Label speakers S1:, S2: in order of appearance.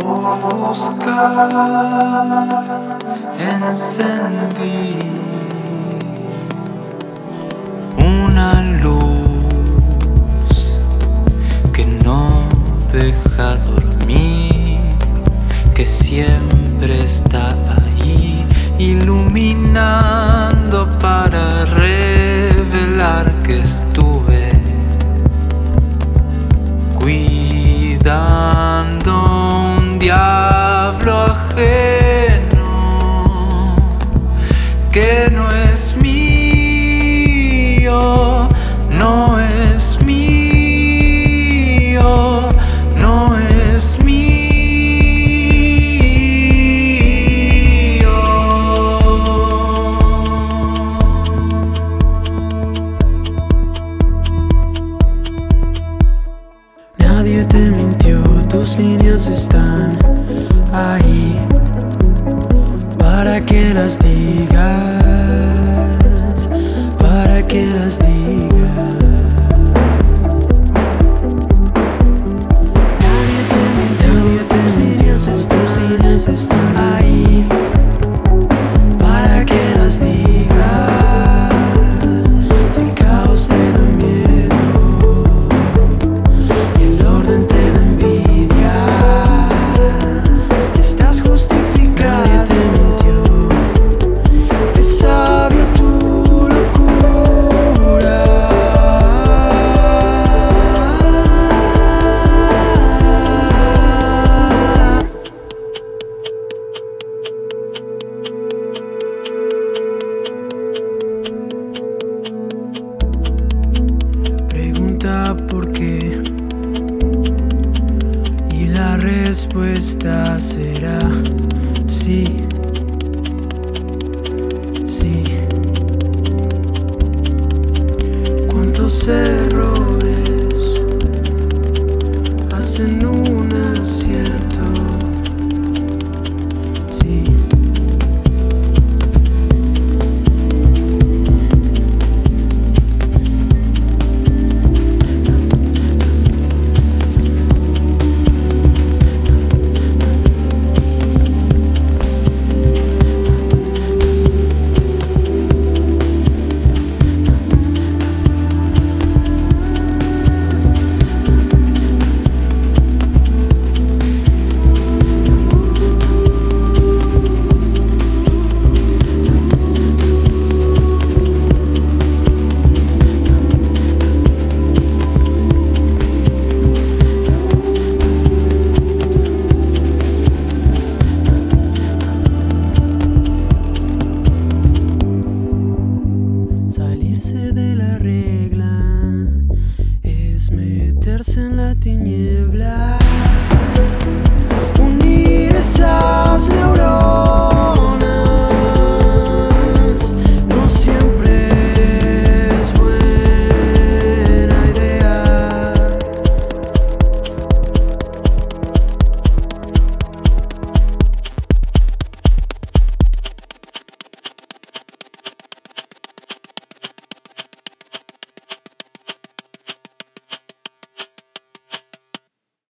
S1: Por buscar encendí una luz que no deja dormir, que siempre está ahí, iluminando para revelar que estuve cuidando un diablo ajeno que no es mío, no es mío, no es mío.
S2: Nadie te mintió, tus líneas están ahí para que las digas, para que las digas. Nadie te mintió, tus líneas están ahí para que las digas. El caos te da miedo y el orden te da envidia. Y estás justificado. Nadie te mintió, es sabia tu locura. Pregunta por qué y la respuesta será sí.